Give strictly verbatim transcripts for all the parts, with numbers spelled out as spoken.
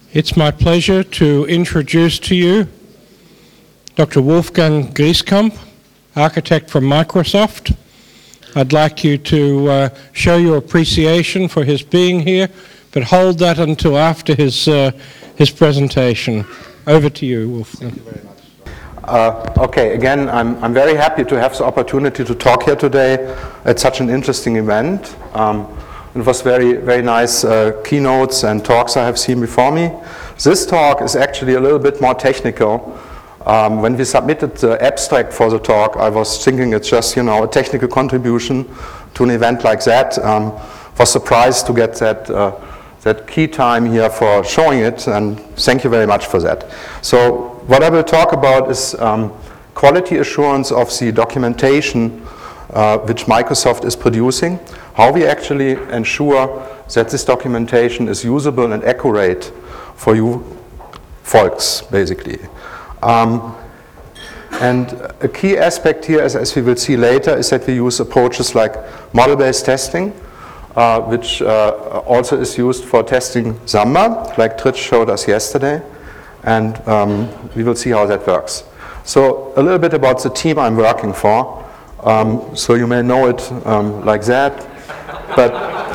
It's my pleasure to introduce to you Doctor Wolfgang Grieskamp, architect from Microsoft. I'd like you to uh, show your appreciation for his being here, but hold that until after his, uh, his presentation. Over to you, Wolfgang. Thank you very much. Uh, okay, again, I'm, I'm very happy to have the opportunity to talk here today at such an interesting event. Um, It was very, very nice uh, keynotes and talks I have seen before me. This talk is actually a little bit more technical. Um, when we submitted the abstract for the talk, I was thinking it's just, you know, a technical contribution to an event like that. Um, was surprised to get that uh, that key time here for showing it, and thank you very much for that. So what I will talk about is um, quality assurance of the documentation uh, which Microsoft is producing. How we actually ensure that this documentation is usable and accurate for you folks, basically. Um, and a key aspect here, as, as we will see later, is that we use approaches like model-based testing, uh, which uh, also is used for testing Samba, like Tritz showed us yesterday. And um, we will see how that works. So a little bit about the team I'm working for. Um, so you may know it um, like that. But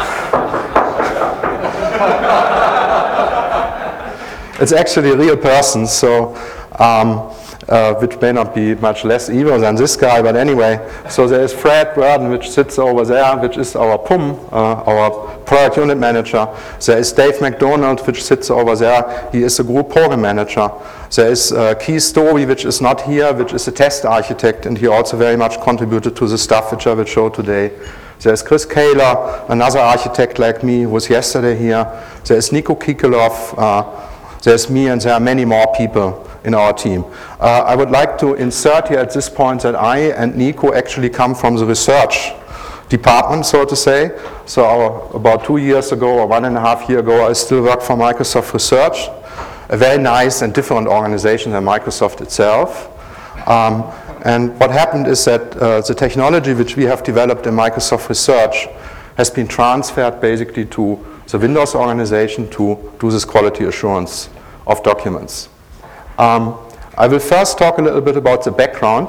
it's actually a real person, so um, uh, which may not be much less evil than this guy, but anyway. So there is Fred Burden, which sits over there, which is our P U M, uh, our product unit manager. There is Dave McDonald, which sits over there. He is a group program manager. There is uh, Keith Story, which is not here, which is a test architect, and he also very much contributed to the stuff which I will show today. There's Chris Kaler, another architect like me, who was yesterday here. There's Nico Kikelov. Uh, there's me, and there are many more people in our team. Uh, I would like to insert here at this point that I and Nico actually come from the research department, so to say. So our, about two years ago, or one and a half year ago, I still worked for Microsoft Research, a very nice and different organization than Microsoft itself. Um, And what happened is that uh, the technology which we have developed in Microsoft Research has been transferred basically to the Windows organization to do this quality assurance of documents. Um, I will first talk a little bit about the background.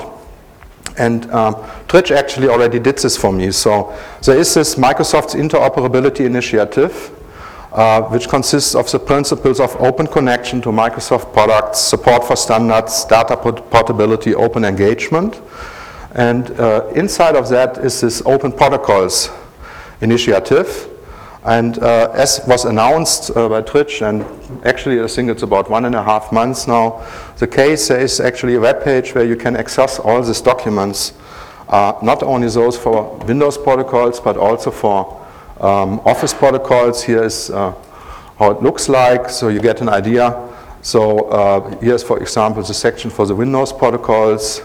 And um, Tritz actually already did this for me. So there is this Microsoft's interoperability initiative, Uh, which consists of the principles of open connection to Microsoft products, support for standards, data portability, open engagement. And uh, inside of that is this open protocols initiative. And uh, as was announced uh, by Tritz, and actually I think it's about one and a half months now, the case, there is actually a web page where you can access all these documents, uh, not only those for Windows protocols, but also for Um, Office protocols. Here is uh, how it looks like, so you get an idea. So uh, here's, for example, the section for the Windows protocols.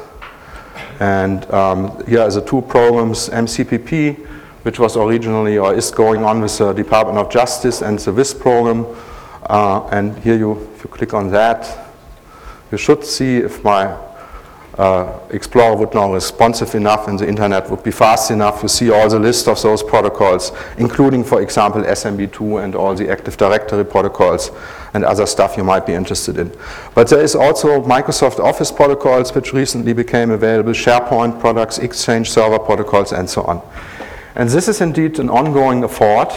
And um, here are the two programs, M C P P, which was originally or is going on with the Department of Justice, and the W I S program. Uh, and here, you, if you click on that, you should see if my Uh, Explorer would now responsive enough and the internet would be fast enough to see all the list of those protocols, including, for example, S M B two and all the Active Directory protocols and other stuff you might be interested in. But there is also Microsoft Office protocols, which recently became available, SharePoint products, Exchange Server protocols, and so on. And this is indeed an ongoing effort,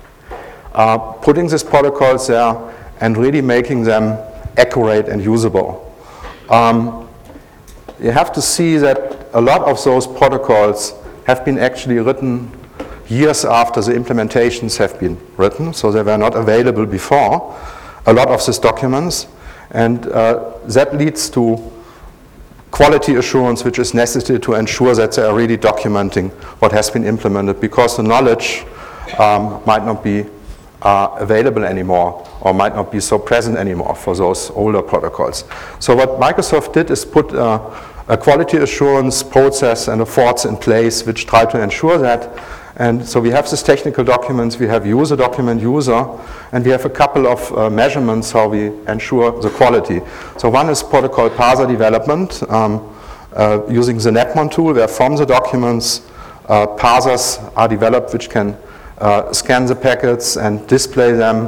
uh, putting these protocols there and really making them accurate and usable. Um, You have to see that a lot of those protocols have been actually written years after the implementations have been written, so they were not available before, a lot of these documents. And uh, that leads to quality assurance, which is necessary to ensure that they are really documenting what has been implemented, because the knowledge um, might not be uh, available anymore, or might not be so present anymore for those older protocols. So what Microsoft did is put uh, a quality assurance process and efforts in place which try to ensure that. And so we have these technical documents, we have user document user, and we have a couple of uh, measurements how we ensure the quality. So one is protocol parser development, um, uh, using the Netmon tool, where from the documents uh, parsers are developed which can uh, scan the packets and display them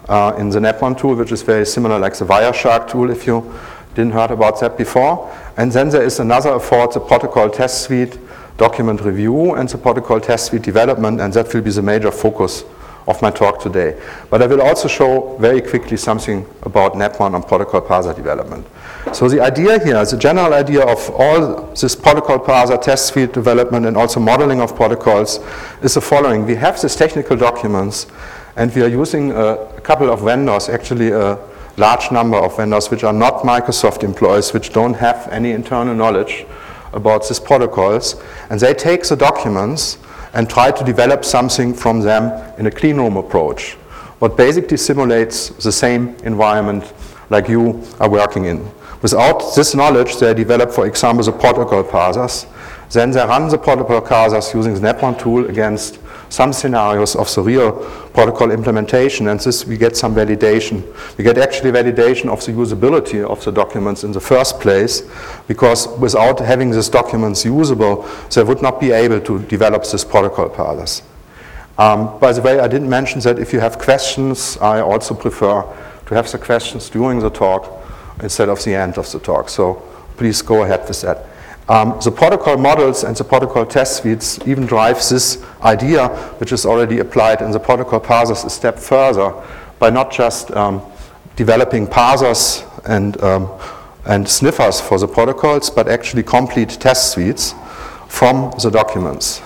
uh, in the NetMon tool, which is very similar like the Wireshark tool, if you didn't heard about that before. And then there is another effort, the protocol test suite document review and the protocol test suite development, and that will be the major focus of my talk today. But I will also show very quickly something about NetMon and protocol parser development. So the idea here, the general idea of all this protocol parser, test suite development, and also modeling of protocols is the following. We have these technical documents, and we are using a, a couple of vendors, actually a large number of vendors which are not Microsoft employees, which don't have any internal knowledge about these protocols, and they take the documents and try to develop something from them in a clean room approach, what basically simulates the same environment like you are working in. Without this knowledge, they develop, for example, the protocol parsers. Then they run the protocol parsers using the NetMon tool against some scenarios of the real protocol implementation, and this we get some validation. We get actually validation of the usability of the documents in the first place, because without having these documents usable, they would not be able to develop this protocol parsers. Um, by the way, I didn't mention that if you have questions, I also prefer to have the questions during the talk instead of the end of the talk, so please go ahead with that. Um, the protocol models and the protocol test suites even drive this idea, which is already applied in the protocol parsers, a step further by not just um, developing parsers and, um, and sniffers for the protocols, but actually complete test suites from the documents.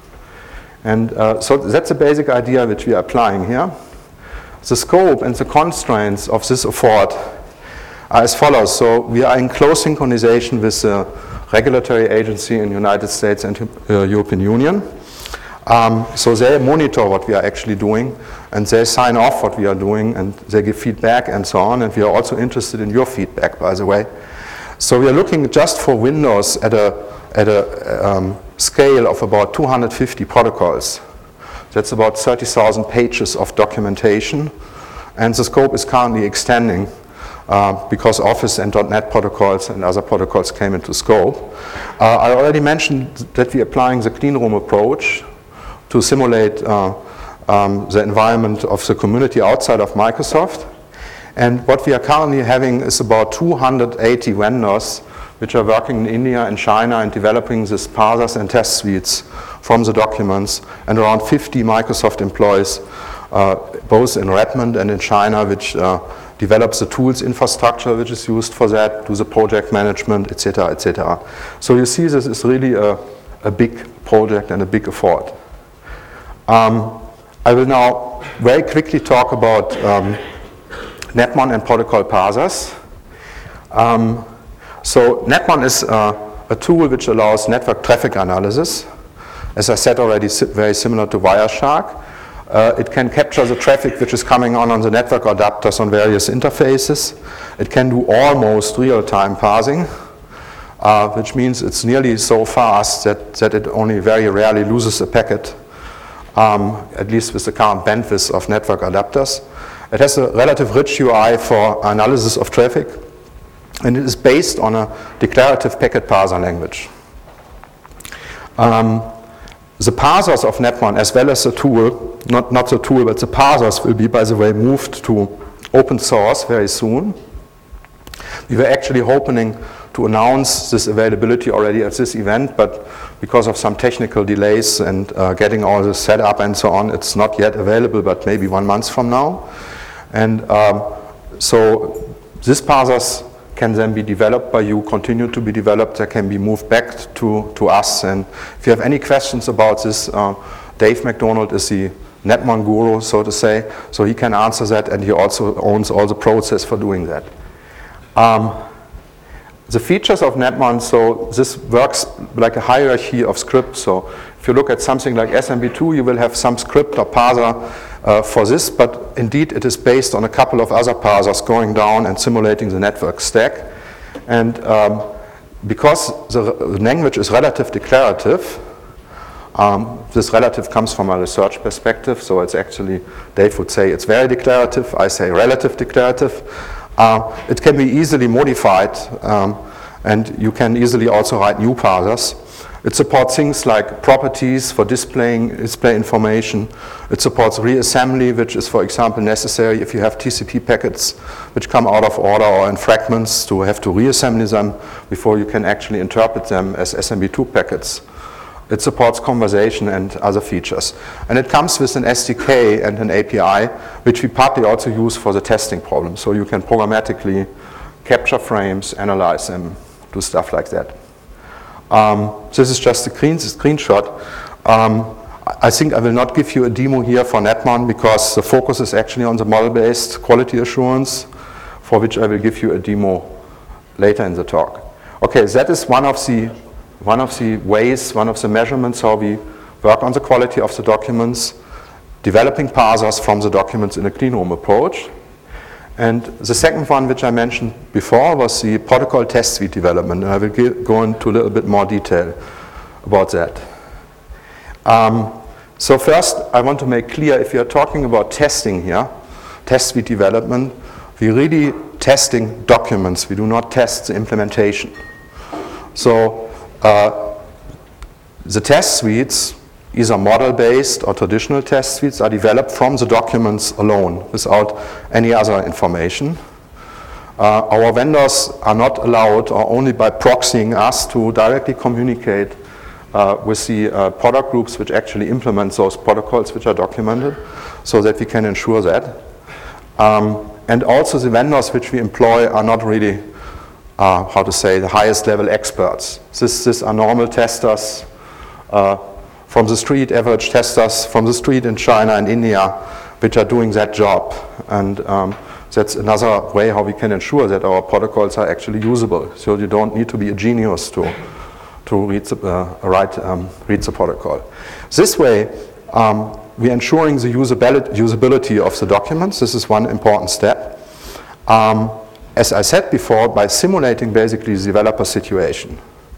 And uh, so that's the basic idea which we are applying here. The scope and the constraints of this effort are as follows. So we are in close synchronization with the regulatory agency in the United States and uh, European Union. Um, so they monitor what we are actually doing, and they sign off what we are doing, and they give feedback and so on, and we are also interested in your feedback, by the way. So we are looking just for Windows at a, at a um, scale of about two hundred fifty protocols. That's about thirty thousand pages of documentation, and the scope is currently extending Uh, because Office and .NET protocols and other protocols came into scope. Uh, I already mentioned that we are applying the clean room approach to simulate uh, um, the environment of the community outside of Microsoft. And what we are currently having is about two hundred eighty vendors which are working in India and China and developing these parsers and test suites from the documents, and around fifty Microsoft employees, uh, both in Redmond and in China, which uh, develops the tools infrastructure which is used for that, do the project management, et cetera, et cetera. So you see this is really a, a big project and a big effort. Um, I will now very quickly talk about um, NetMon and protocol parsers. Um, so NetMon is uh, a tool which allows network traffic analysis. As I said already, si- very similar to Wireshark. Uh, it can capture the traffic which is coming on on the network adapters on various interfaces. It can do almost real-time parsing, uh, which means it's nearly so fast that, that it only very rarely loses a packet, um, at least with the current bandwidth of network adapters. It has a relative rich U I for analysis of traffic, and it is based on a declarative packet parser language. Um, The parsers of NetMon, as well as the tool, not, not the tool, but the parsers will be, by the way, moved to open source very soon. We were actually hoping to announce this availability already at this event, but because of some technical delays and uh, getting all this set up and so on, it's not yet available, but maybe one month from now. And um, so these parsers can then be developed by you, continue to be developed, they can be moved back to, to us. And if you have any questions about this, uh, Dave McDonald is the NetMon guru, so to say, so he can answer that, and he also owns all the process for doing that. Um, the features of NetMon, so this works like a hierarchy of scripts. So if you look at something like S M B two, you will have some script or parser Uh, for this, but indeed it is based on a couple of other parsers going down and simulating the network stack. And um, because the, the language is relative declarative, um, this relative comes from a research perspective, so it's actually, Dave would say it's very declarative, I say relative declarative. Uh, it can be easily modified, um, and you can easily also write new parsers. It supports things like properties for displaying display information. It supports reassembly, which is, for example, necessary if you have T C P packets which come out of order or in fragments, to have to reassemble them before you can actually interpret them as S M B two packets. It supports conversation and other features. And it comes with an S D K and an A P I, which we partly also use for the testing problem. So you can programmatically capture frames, analyze them, do stuff like that. Um, this is just a screen, screenshot. Um, I think I will not give you a demo here for Netmon because the focus is actually on the model-based quality assurance, for which I will give you a demo later in the talk. Okay, that is one of the, one of the ways, one of the measurements how we work on the quality of the documents, developing parsers from the documents in a clean room approach. And the second one, which I mentioned before, was the protocol test suite development. And I will go into a little bit more detail about that. Um, so first, I want to make clear, if you are talking about testing here, test suite development, we're really testing documents. We do not test the implementation. So uh, the test suites, either model-based or traditional test suites, are developed from the documents alone, without any other information. Uh, our vendors are not allowed, or only by proxying us, to directly communicate uh, with the uh, product groups which actually implement those protocols which are documented, so that we can ensure that. Um, and also the vendors which we employ are not really, uh, how to say, the highest level experts. This, this are normal testers, uh, from the street, average testers from the street in China and India, which are doing that job. And um, that's another way how we can ensure that our protocols are actually usable. So you don't need to be a genius to, to read, the, uh, write, um, read the protocol. This way, um, we're ensuring the usability, usability of the documents. This is one important step. Um, as I said before, by simulating basically the developer situation.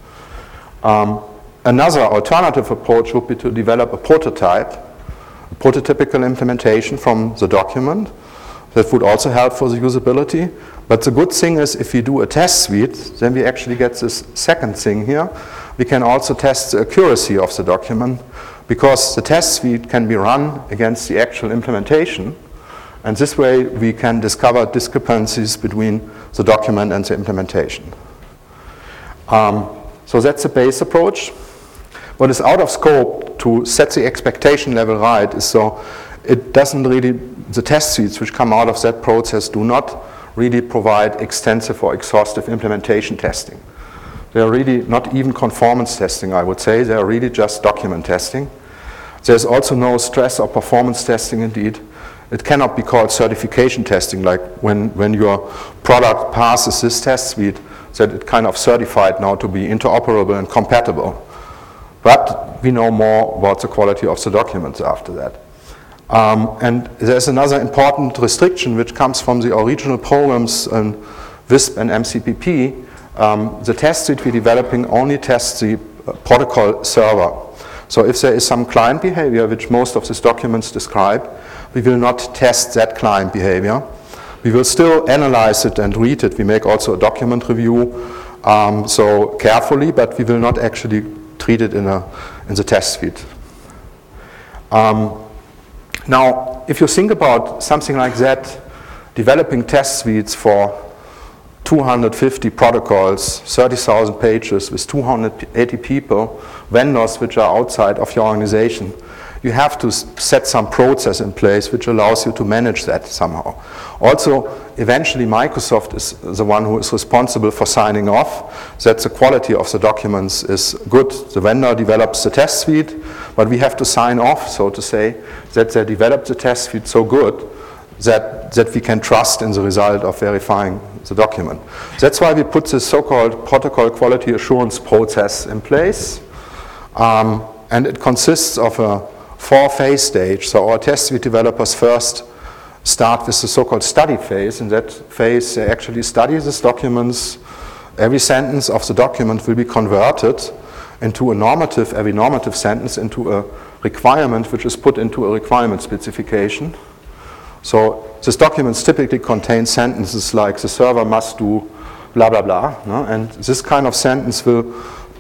Um, Another alternative approach would be to develop a prototype, a prototypical implementation from the document. That would also help for the usability. But the good thing is, if we do a test suite, then we actually get this second thing here. We can also test the accuracy of the document, because the test suite can be run against the actual implementation. And this way we can discover discrepancies between the document and the implementation. Um, so that's the base approach. What is out of scope to set the expectation level right is, so it doesn't really, the test suites which come out of that process do not really provide extensive or exhaustive implementation testing. They are really not even conformance testing, I would say. They are really just document testing. There's also no stress or performance testing indeed. It cannot be called certification testing, like when, when your product passes this test suite, that it kind of certified now to be interoperable and compatible. But we know more about the quality of the documents after that. Um, and there's another important restriction which comes from the original programs in WISP and M C P P. Um, the test suite we're developing only tests the uh, protocol server. So if there is some client behavior, which most of these documents describe, we will not test that client behavior. We will still analyze it and read it. We make also a document review, um, so carefully, but we will not actually treat it in, a, in the test suite. Um, now, if you think about something like that, developing test suites for two hundred fifty protocols, thirty thousand pages with two hundred eighty people, vendors which are outside of your organization, you have to set some process in place which allows you to manage that somehow. Also, eventually Microsoft is the one who is responsible for signing off that the quality of the documents is good. The vendor develops the test suite, but we have to sign off, so to say, that they developed the test suite so good that, that we can trust in the result of verifying the document. That's why we put this so-called protocol quality assurance process in place. Um, and it consists of a four-phase stage. So our test suite developers first start with the so-called study phase. In that phase, they actually study these documents. Every sentence of the document will be converted into a normative, every normative sentence into a requirement which is put into a requirement specification. So these documents typically contain sentences like the server must do blah, blah, blah. No? And this kind of sentence will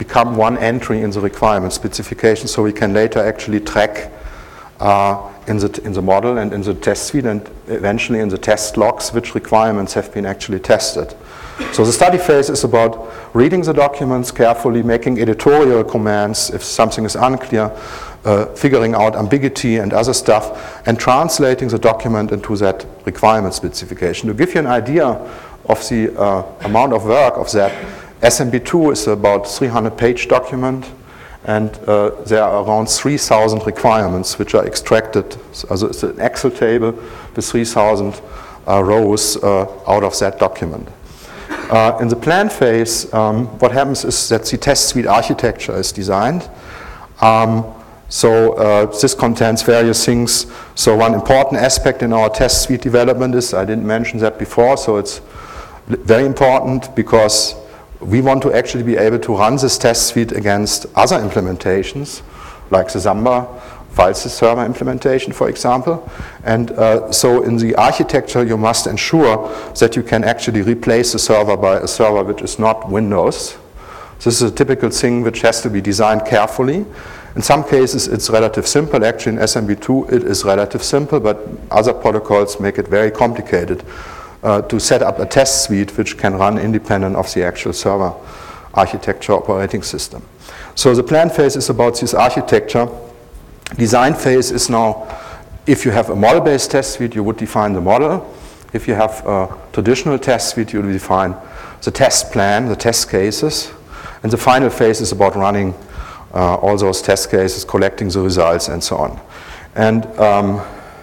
become one entry in the requirement specification, so we can later actually track uh, in the in the model and in the test suite and eventually in the test logs which requirements have been actually tested. So the study phase is about reading the documents carefully, making editorial commands if something is unclear, uh, figuring out ambiguity and other stuff, and translating the document into that requirement specification. To give you an idea of the uh, amount of work of that, S M B two is about three hundred page document, and uh, there are around three thousand requirements which are extracted. So it's an Excel table with three thousand uh, rows uh, out of that document. Uh, in the plan phase, um, what happens is that the test suite architecture is designed. Um, so uh, this contains various things. So one important aspect in our test suite development is, I didn't mention that before, so it's very important because we want to actually be able to run this test suite against other implementations, like the Samba file server implementation, for example. And uh, so in the architecture, you must ensure that you can actually replace the server by a server which is not Windows. This is a typical thing which has to be designed carefully. In some cases, it's relatively simple. Actually, in S M B two, it is relatively simple, but other protocols make it very complicated uh, to set up a test suite which can run independent of the actual server architecture operating system. So the plan phase is about this architecture. Design phase is now, if you have a model-based test suite, you would define the model. If you have a traditional test suite, you would define the test plan, the test cases. And the final phase is about running uh, all those test cases, collecting the results, and so on. And um,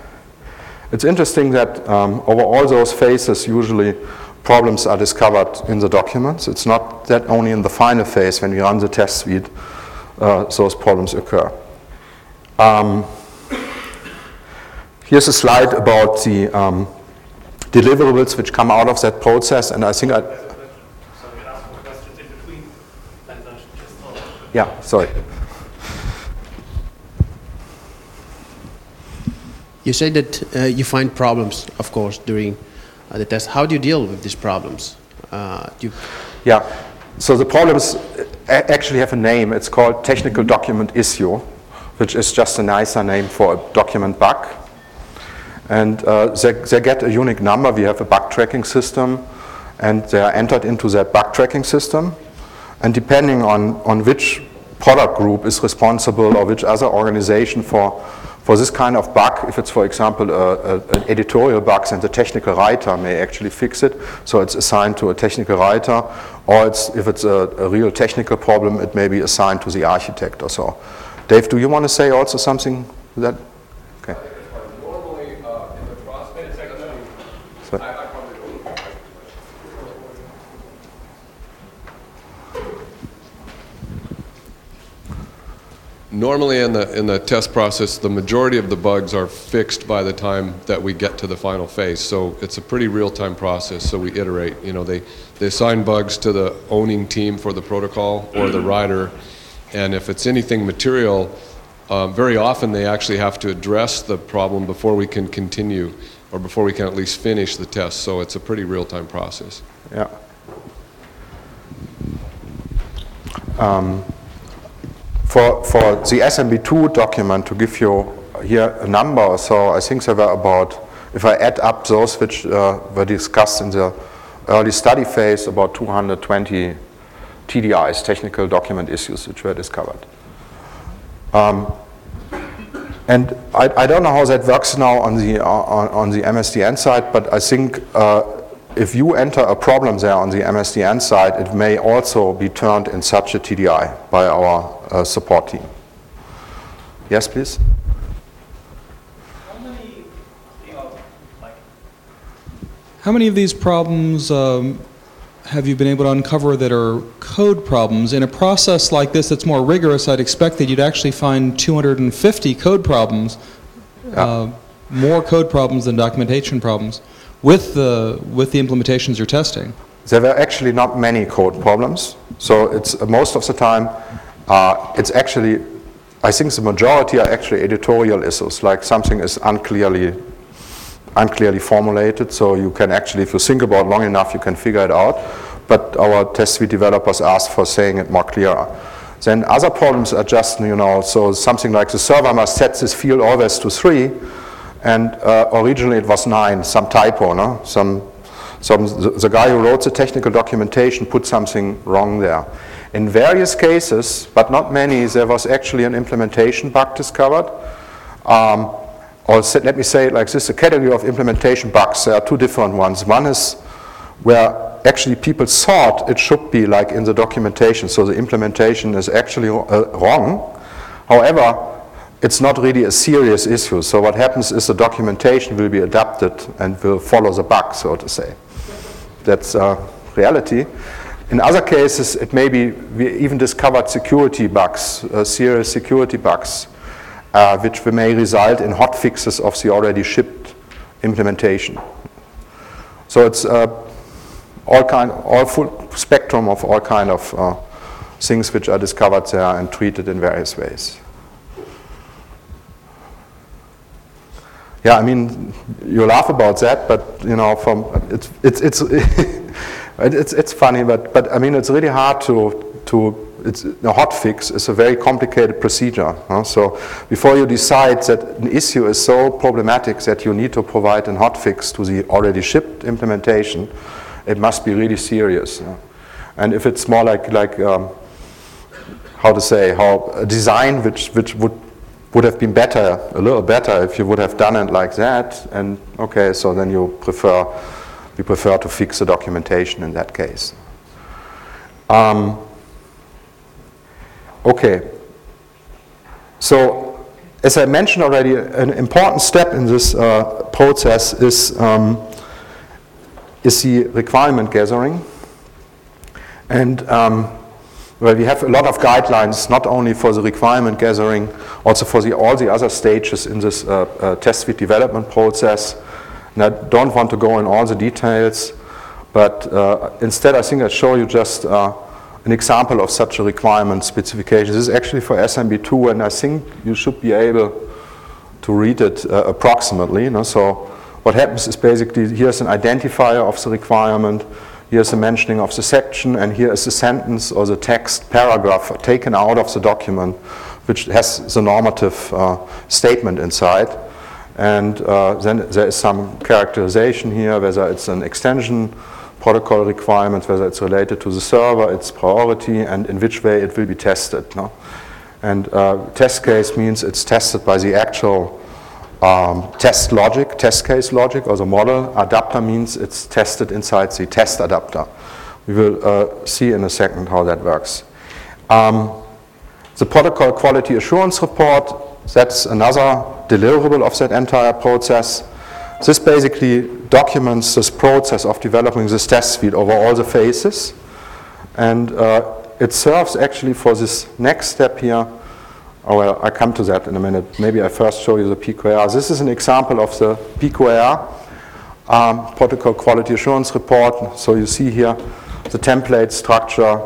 it's interesting that um, over all those phases, usually problems are discovered in the documents. It's not that only in the final phase, when we run the test suite, uh, those problems occur. Um, here's a slide about the um, deliverables which come out of that process, and I think I... Yeah, sorry. You say that uh, you find problems, of course, during uh, the test. How do you deal with these problems? Uh, do you yeah, so the problems actually have a name. It's called technical document issue, which is just a nicer name for a document bug. And uh, they, they get a unique number. We have a bug tracking system, and they are entered into that bug tracking system. And depending on, on which product group is responsible or which other organization for, for this kind of bug, if it's, for example, a, a, an editorial bug, then the technical writer may actually fix it. So it's assigned to a technical writer, or it's, if it's a, a real technical problem, it may be assigned to the architect or so. Dave, do you want to say also something to that? Okay. Normally, uh, in the process, Sorry. I, I probably don't. Normally, in the in the test process, the majority of the bugs are fixed by the time that we get to the final phase. So it's a pretty real-time process. So we iterate. You know, they they assign bugs to the owning team for the protocol or the writer. And if it's anything material, um, very often they actually have to address the problem before we can continue, or before we can at least finish the test. So it's a pretty real-time process. Yeah. Um, for, for the S M B two document, to give you here a number, so I think there were about, if I add up those which uh, were discussed in the early study phase, about two hundred twenty T D Is, technical document issues, which were discovered. Um, and I, I don't know how that works now on the, on, on the M S D N side, but I think uh, if you enter a problem there on the M S D N side, it may also be turned in such a T D I by our uh, support team. Yes, please? How many, you know, like, how many of these problems um, have you been able to uncover that are code problems? In a process like this that's more rigorous, I'd expect that you'd actually find two hundred fifty code problems, Yeah. uh, more code problems than documentation problems, with the, with the implementations you're testing. There were actually not many code problems. So it's uh, most of the time, uh, it's actually, I think the majority are actually editorial issues, like something is unclearly unclearly formulated, so you can actually, if you think about it long enough, you can figure it out. but our test suite developers asked for saying it more clearer. Then other problems are just, you know, so something like the server must set this field always to three, and uh, originally it was nine, some typo, no? Some, some, the, the guy who wrote the technical documentation put something wrong there. In various cases, but not many, there was actually an implementation bug discovered. Um, or set, let me say it like this, a category of implementation bugs, there are two different ones. One is where actually people thought it should be like in the documentation, so the implementation is actually uh, wrong. However, it's not really a serious issue. So what happens is the documentation will be adapted and will follow the bug, so to say. That's uh, reality. In other cases, it may be, we even discovered security bugs, uh, serious security bugs, uh, which may result in hot fixes of the already shipped implementation. So it's uh, all kind, all full spectrum of all kind of uh, things which are discovered there and treated in various ways. Yeah, I mean, you laugh about that, but you know, from it's it's it's it's it's funny, but but I mean, it's really hard to to. It's a hot fix is a very complicated procedure. Huh? So before you decide that an issue is so problematic that you need to provide a hot fix to the already shipped implementation, it must be really serious. Yeah? And if it's more like like um, how to say, how a design which which would would have been better, a little better if you would have done it like that, and okay, so then you prefer you prefer to fix the documentation in that case. Um, okay. So as I mentioned already, an important step in this uh, process is um, is the requirement gathering. And um, well, we have a lot of guidelines, not only for the requirement gathering, also for the, all the other stages in this uh, uh, test suite development process. And I don't want to go in all the details, but uh, instead I think I'll show you just uh, an example of such a requirement specification. This is actually for S M B two, and I think you should be able to read it uh, approximately. You know? So what happens is basically here's an identifier of the requirement, here's a mentioning of the section, and here is the sentence or the text paragraph taken out of the document, which has the normative uh, statement inside. And uh, then there is some characterization here, whether it's an extension protocol requirement, whether it's related to the server, its priority, and in which way it will be tested. No? And uh, test case means it's tested by the actual um, test logic, test case logic, or the model. Adapter means it's tested inside the test adapter. We will uh, see in a second how that works. Um, the protocol quality assurance report, that's another deliverable of that entire process. This basically documents this process of developing this test suite over all the phases. And uh, it serves actually for this next step here. Oh, well, I come to that in a minute. Maybe I first show you the P Q A R. This is an example of the P Q A R, um, Protocol Quality Assurance Report. So you see here the template structure.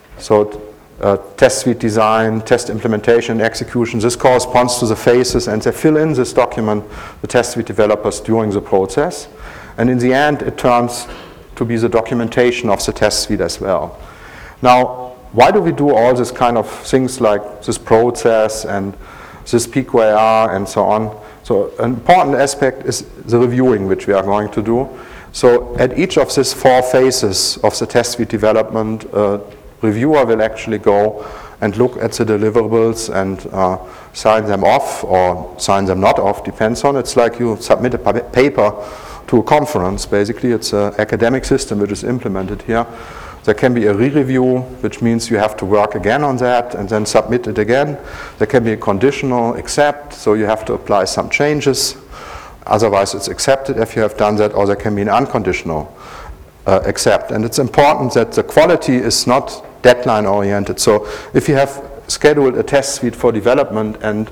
So uh, test suite design, test implementation, execution. This corresponds to the phases, and they fill in this document, the test suite developers, during the process. And in the end, it turns to be the documentation of the test suite as well. Now, why do we do all this kind of things like this process and this P Q A R and so on? So an important aspect is the reviewing, which we are going to do. So at each of these four phases of the test suite development, uh, reviewer will actually go and look at the deliverables and uh, sign them off or sign them not off, depends on. It's like you submit a paper to a conference, basically. It's an academic system which is implemented here. There can be a re-review, which means you have to work again on that and then submit it again. There can be a conditional accept, so you have to apply some changes. Otherwise, it's accepted if you have done that, or there can be an unconditional uh, accept. And it's important that the quality is not deadline-oriented. So if you have scheduled a test suite for development and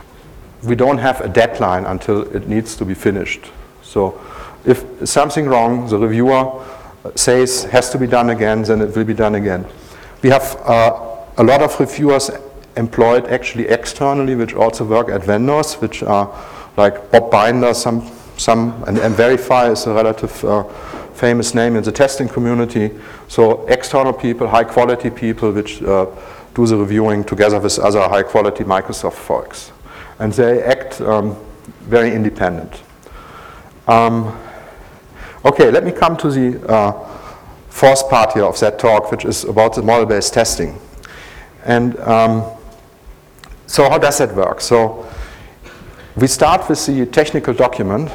we don't have a deadline until it needs to be finished. So if something wrong, the reviewer says has to be done again, then it will be done again. We have uh, a lot of reviewers employed actually externally, which also work at vendors, which are like Bob Binder, some, some, and, and Verify is a relative uh, famous name in the testing community. So external people, high quality people, which uh, do the reviewing together with other high quality Microsoft folks. And they act um, very independent. Um, okay, let me come to the uh, fourth part here of that talk, which is about the model-based testing. And um, so how does that work? So we start with the technical document,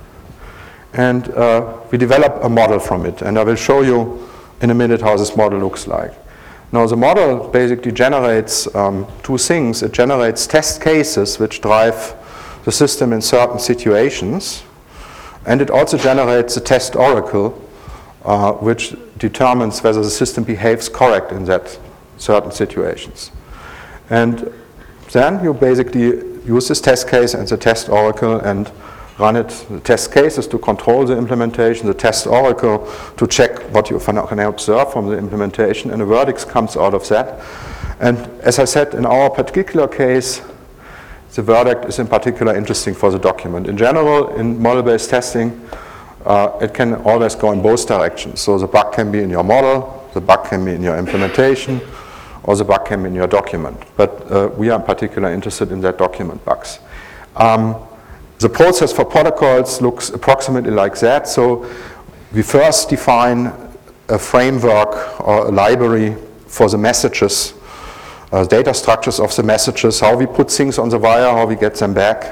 and uh, we develop a model from it. And I will show you in a minute how this model looks like. Now, the model basically generates um, two things. It generates test cases which drive the system in certain situations. And it also generates a test oracle, uh, which determines whether the system behaves correct in that certain situations. And then you basically use this test case and the test oracle and run it, the test cases to control the implementation, the test oracle to check what you can observe from the implementation, and a verdict comes out of that. And as I said, in our particular case, the verdict is in particular interesting for the document. In general, in model-based testing, uh, it can always go in both directions. So the bug can be in your model, the bug can be in your implementation, or the bug can be in your document. But uh, we are in particular interested in that document bugs. Um, the process for protocols looks approximately like that. So we first define a framework or a library for the messages, Uh, data structures of the messages, how we put things on the wire, how we get them back,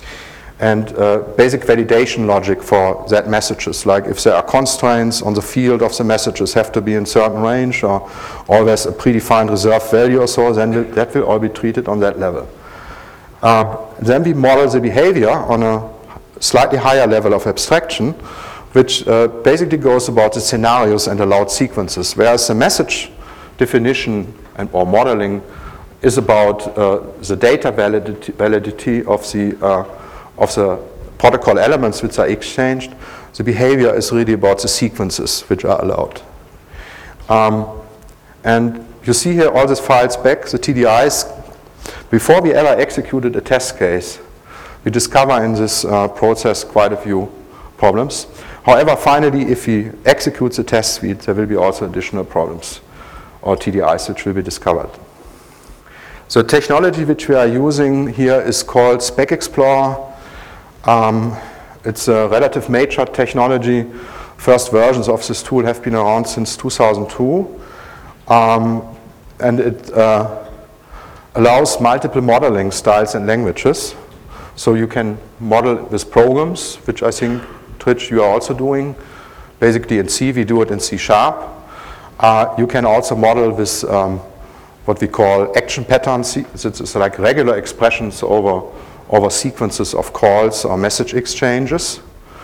and uh, basic validation logic for that messages, like if there are constraints on the field of the messages have to be in certain range or always a predefined reserved value or so, then we'll, that will all be treated on that level. Uh, then we model the behavior on a slightly higher level of abstraction, which uh, basically goes about the scenarios and allowed sequences, whereas the message definition and or modeling is about uh, the data validity, validity of the uh, of the protocol elements which are exchanged. The behavior is really about the sequences which are allowed. Um, and you see here all these files back, the T D Is. Before we ever executed a test case, we discover in this uh, process quite a few problems. However, finally, if we execute the test suite, there will be also additional problems or T D Is which will be discovered. So the technology which we are using here is called Spec Explorer. Um, it's a relative mature technology. First versions of this tool have been around since two thousand two. Um, and it uh, allows multiple modeling styles and languages. So you can model with programs, which I think, Twitch, you are also doing. Basically in C, we do it in C sharp. Uh, you can also model with um, what we call action patterns. It's, it's like regular expressions over, over sequences of calls or message exchanges.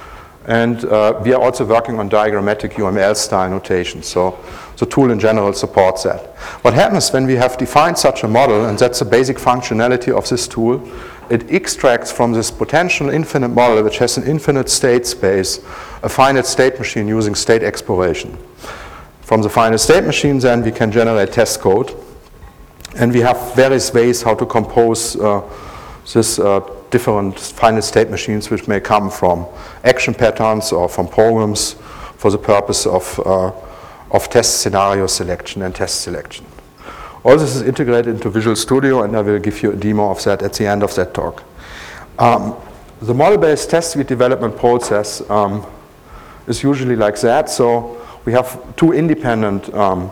And uh, we are also working on diagrammatic U M L style notation. So the tool in general supports that. What happens when we have defined such a model, and that's the basic functionality of this tool, it extracts from this potential infinite model, which has an infinite state space, a finite state machine using state exploration. From the finite state machine, then, we can generate test code. And we have various ways how to compose uh, this uh, different finite state machines, which may come from action patterns or from programs for the purpose of, uh, of test scenario selection and test selection. All this is integrated into Visual Studio, and I will give you a demo of that at the end of that talk. Um, the model-based test suite development process um, is usually like that. So we have two independent um,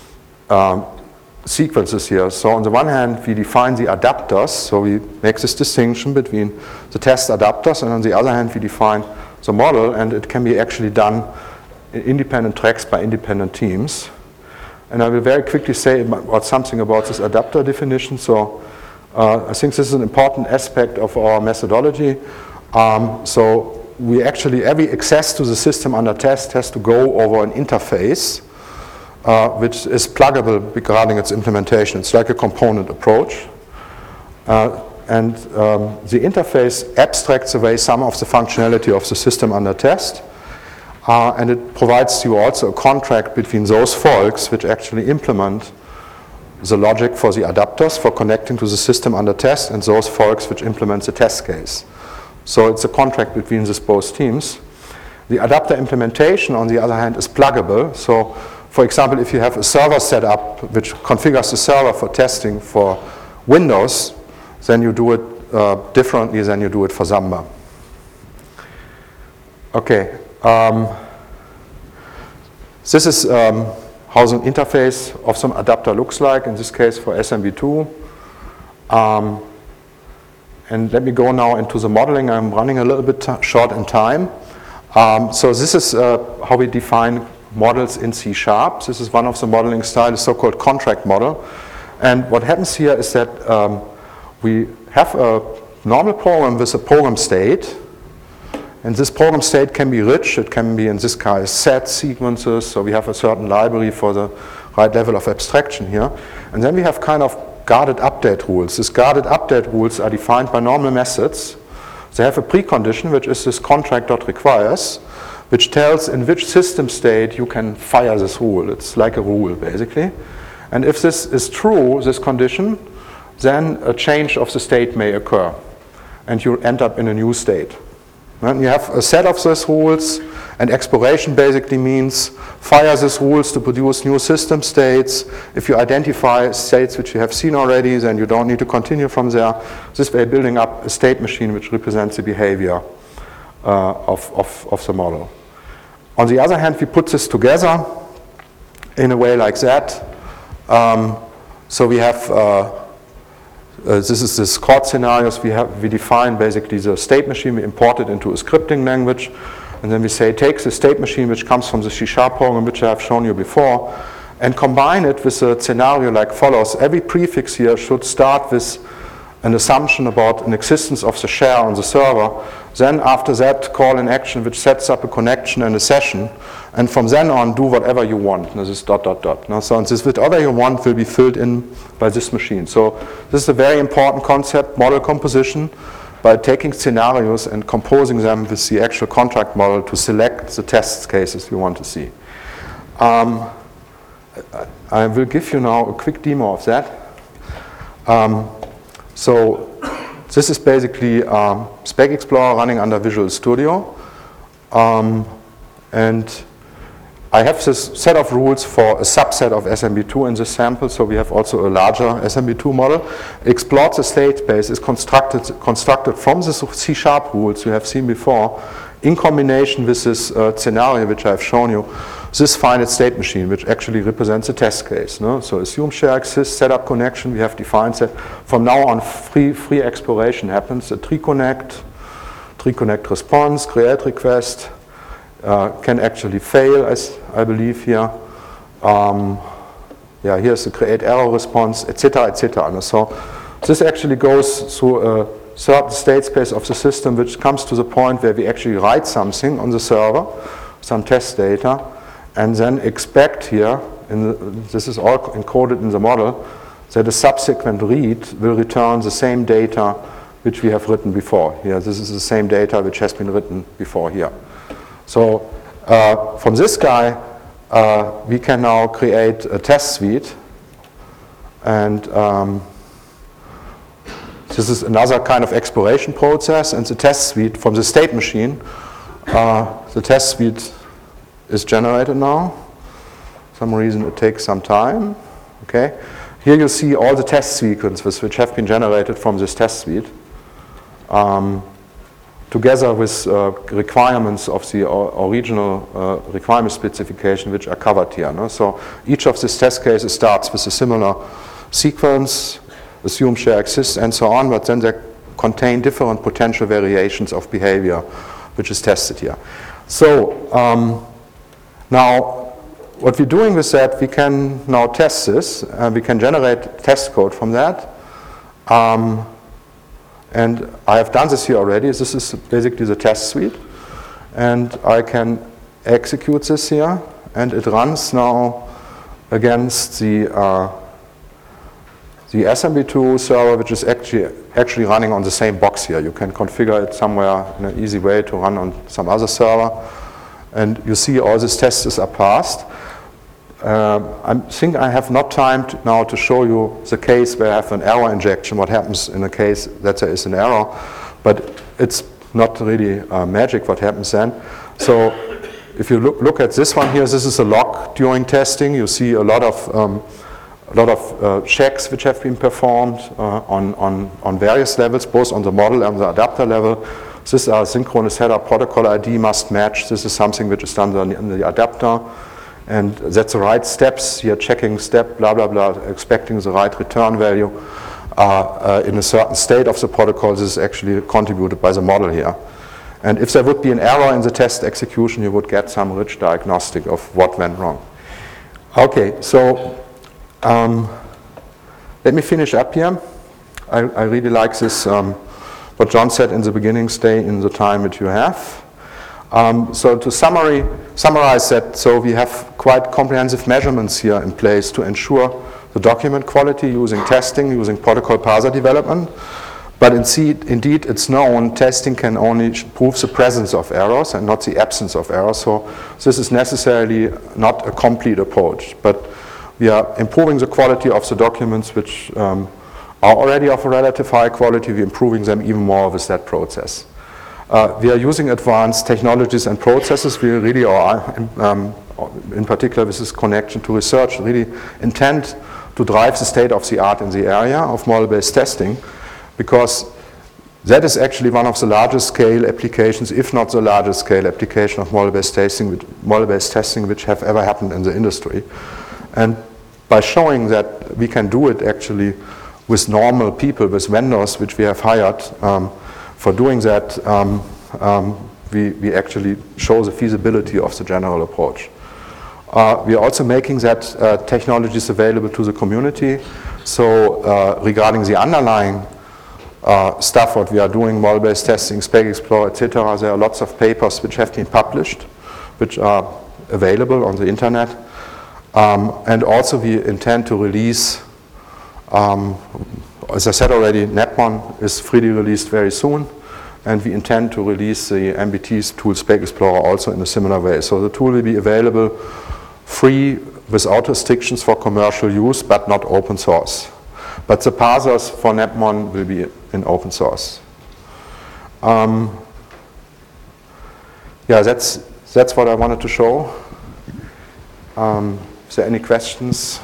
um, sequences here. So on the one hand, we define the adapters. So we make this distinction between the test adapters, and on the other hand, we define the model, and it can be actually done in independent tracks by independent teams. And I will very quickly say about something about this adapter definition. So uh, I think this is an important aspect of our methodology. Um, so we actually, every access to the system under test has to go over an interface uh, which is pluggable regarding its implementation. It's like a component approach. Uh, and um, the interface abstracts away some of the functionality of the system under test. Uh, and it provides you also a contract between those folks which actually implement the logic for the adapters for connecting to the system under test, and those folks which implement the test case. So it's a contract between these both teams. The adapter implementation, on the other hand, is pluggable. So, for example, if you have a server set up which configures the server for testing for Windows, then you do it uh, differently than you do it for Samba. Okay. Um, this is um, how the interface of some adapter looks like, in this case for S M B two. Um, and let me go now into the modeling. I'm running a little bit short in time. Um, so this is uh, how we define models in C sharp. This is one of the modeling styles, the so-called contract model. And what happens here is that um, we have a normal program with a program state. And this program state can be rich. It can be, in this case, set sequences. So we have a certain library for the right level of abstraction here. And then we have kind of guarded update rules. These guarded update rules are defined by normal methods. They have a precondition, which is this contract.requires, which tells in which system state you can fire this rule. It's like a rule, basically. And if this is true, this condition, then a change of the state may occur. And you end up in a new state. And you have a set of these rules, and exploration basically means fire these rules to produce new system states. If you identify states which you have seen already, then you don't need to continue from there. This way, building up a state machine which represents the behavior uh, of, of, of the model. On the other hand, we put this together in a way like that. Um, so we have uh, Uh, this is this chord scenarios. We have we define basically the state machine. We import it into a scripting language, and then we say take the state machine which comes from the C sharp program which I have shown you before, and combine it with a scenario like follows. Every prefix here should start with an assumption about an existence of the share on the server. Then after that, call an action which sets up a connection and a session, and from then on do whatever you want. This is dot dot dot. Now, so this whatever you want will be filled in by this machine. So this is a very important concept, model composition, by taking scenarios and composing them with the actual contract model to select the test cases you want to see. Um, I will give you now a quick demo of that. Um, so this is basically um, Spec Explorer running under Visual Studio. Um, and I have this set of rules for a subset of S M B two in this sample, so we have also a larger S M B two model. Explore the state space is constructed, constructed from the C sharp rules you have seen before, in combination with this uh, scenario which I've shown you, this finite state machine, which actually represents a test case. No? So assume share exists, set up connection, we have defined that. From now on, free, free exploration happens. A tree connect, tree connect response, create request, uh, can actually fail, as I believe here. Um, yeah, here's the create error response, et cetera, et cetera. And so this actually goes through a certain state space of the system, which comes to the point where we actually write something on the server, some test data, and then expect here, in the, this is all encoded in the model, that a subsequent read will return the same data which we have written before. Here, this is the same data which has been written before here. So uh, from this guy, uh, we can now create a test suite, and um, this is another kind of exploration process, and the test suite from the state machine, uh, the test suite is generated now. For some reason it takes some time. Okay. Here you see all the test sequences which have been generated from this test suite, um, together with uh, requirements of the o original uh, requirement specification which are covered here. No? So each of these test cases starts with a similar sequence, assume share exists, and so on, but then they contain different potential variations of behavior which is tested here. So um, now what we're doing with that, we can now test this, and we can generate test code from that. Um, and I have done this here already. This is basically the test suite. And I can execute this here, and it runs now against the uh, the S M B two server, which is actually actually running on the same box here. You can configure it somewhere in an easy way to run on some other server. And you see all these tests are passed. Um, I think I have not time to now to show you the case where I have an error injection, what happens in a case that there is an error. But it's not really uh, magic what happens then. So if you look, look at this one here, this is a log during testing. You see a lot of um, a lot of uh, checks which have been performed uh, on, on, on various levels, both on the model and the adapter level. This uh, synchronous header protocol I D must match. This is something which is done in the adapter. And that's the right steps. You're checking step, blah, blah, blah, expecting the right return value. Uh, uh, in a certain state of the protocol, this is actually contributed by the model here. And if there would be an error in the test execution, you would get some rich diagnostic of what went wrong. Okay, so um, let me finish up here. I, I really like this, um, what John said in the beginning, stay in the time that you have. Um, so to summary, summarize that, so we have quite comprehensive measurements here in place to ensure the document quality using testing, using protocol parser development. But indeed, it's known testing can only prove the presence of errors and not the absence of errors. So this is necessarily not a complete approach. But we are improving the quality of the documents which um, are already of a relative high quality. We're improving them even more with that process. Uh, we are using advanced technologies and processes. We really are, um, in particular with this connection to research, really intend to drive the state of the art in the area of model-based testing, because that is actually one of the largest scale applications, if not the largest scale application of model-based testing, model-based testing which have ever happened in the industry. And by showing that we can do it actually with normal people, with vendors which we have hired, um, for doing that, um, um, we, we actually show the feasibility of the general approach. Uh, we are also making that uh, technologies available to the community. So uh, regarding the underlying uh, stuff, what we are doing, model-based testing, Spec Explorer, et cetera, there are lots of papers which have been published, which are available on the internet. Um, and also we intend to release, um, as I said already, NetMon is freely released very soon, and we intend to release the M B T's tool Spec Explorer also in a similar way. So the tool will be available free without restrictions for commercial use, but not open source. But the parsers for NetMon will be in open source. Um, yeah, that's, that's what I wanted to show. Um, is there any questions?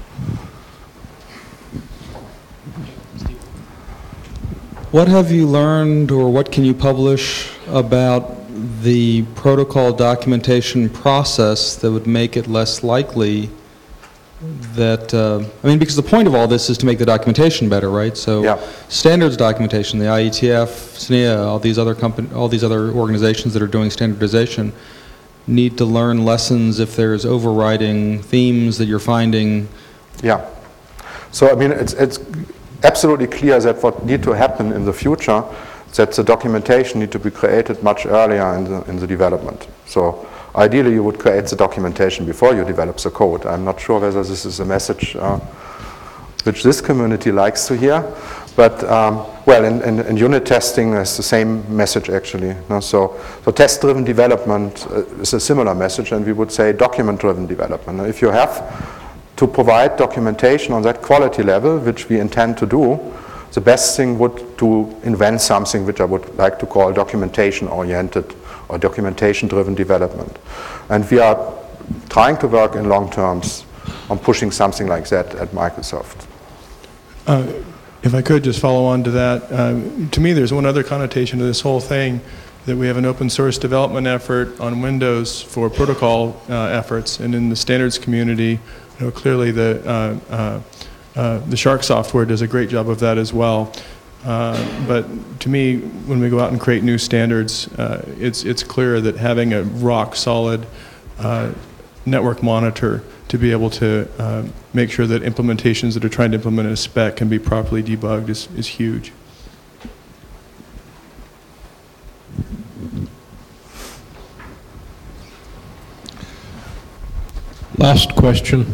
What have you learned, or what can you publish about the protocol documentation process that would make it less likely that, uh, I mean, because the point of all this is to make the documentation better, right? So Yeah. standards documentation, the I E T F, S N I A, all these other company, all these other organizations that are doing standardization need to learn lessons if there's overriding themes that you're finding. Yeah. So, I mean, it's, it's absolutely clear that what need to happen in the future, that the documentation need to be created much earlier in the, in the development. So ideally you would create the documentation before you develop the code. I'm not sure whether this is a message uh, which this community likes to hear, but um, well, in, in, in unit testing there's the same message actually. No? So, so test-driven development uh, is a similar message, and we would say document-driven development. If you have to provide documentation on that quality level, which we intend to do, the best thing would to invent something which I would like to call documentation-oriented or documentation-driven development. And we are trying to work in long terms on pushing something like that at Microsoft. Uh, if I could just follow on to that, uh, to me there's one other connotation to this whole thing, that we have an open source development effort on Windows for protocol uh, efforts, and in the standards community, you know, clearly the uh, uh, Uh, the Shark software does a great job of that as well. Uh, but to me, when we go out and create new standards, uh, it's, it's clear that having a rock solid uh, network monitor to be able to uh, make sure that implementations that are trying to implement a spec can be properly debugged is, is huge. Last question.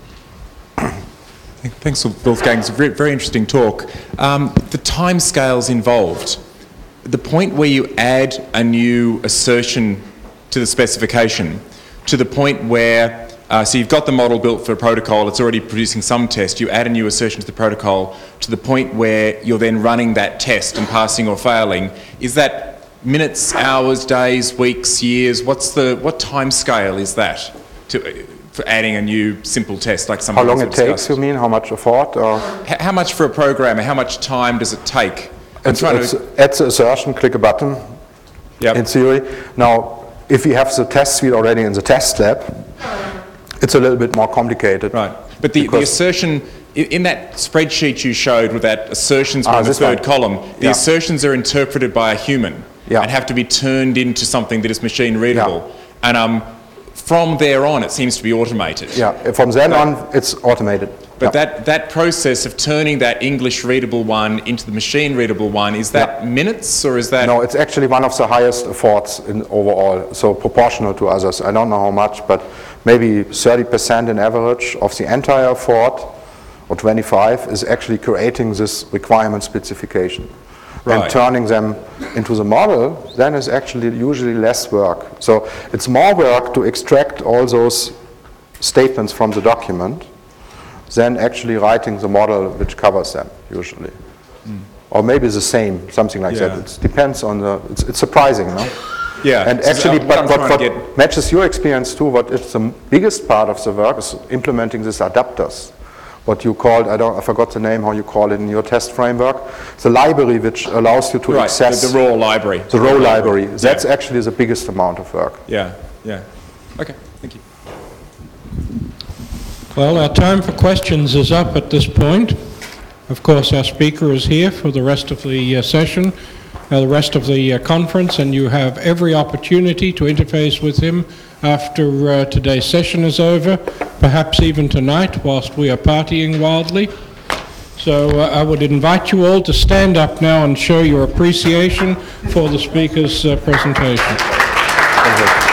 Thanks, Wolfgang. It's a very, very interesting talk. Um, the timescales involved, the point where you add a new assertion to the specification, to the point where, uh, so you've got the model built for a protocol, it's already producing some test, you add a new assertion to the protocol, to the point where you're then running that test and passing or failing. Is that minutes, hours, days, weeks, years? What's the what time scale is that to, for adding a new simple test like some How of long these it we've takes, you discussed? mean? How much effort? Or H- How much for a programmer? How much time does it take? I'm it's, trying it's, to. add the assertion, click a button, Yep. in theory. Now, if we have the test suite already in the test lab, it's a little bit more complicated. Right. But the, the because- assertion, i- in that spreadsheet you showed with that assertions Ah, in the this third one. column, the Yeah. assertions are interpreted by a human Yeah. and have to be turned into something that is machine readable. And um, from there on, it seems to be automated. Yeah, from then on, it's automated. But Yeah. that, that process of turning that English readable one into the machine readable one, is that minutes or is that... No, it's actually one of the highest efforts in overall, so proportional to others. I don't know how much, but maybe thirty percent in average of the entire effort, or twenty-five, is actually creating this requirement specification. Right. And turning them into the model, then is actually usually less work. So it's more work to extract all those statements from the document than actually writing the model which covers them, usually. Or maybe the same, something like Yeah. that. It depends on the, it's, it's surprising, no? Yeah. And So actually, what but I'm what, trying what to get- matches your experience too, what is the biggest part of the work is implementing these adapters. What you called, I don't, I forgot the name, how you call it in your test framework. The library which allows you to Right, access the, the raw library. the raw library. Yeah. That's actually the biggest amount of work. Yeah, yeah. Okay, thank you. Well, our time for questions is up at this point. Of course, our speaker is here for the rest of the uh, session, uh, the rest of the uh, conference, and you have every opportunity to interface with him after uh, today's session is over, perhaps even tonight whilst we are partying wildly. So uh, I would invite you all to stand up now and show your appreciation for the speaker's uh, presentation. Thank you.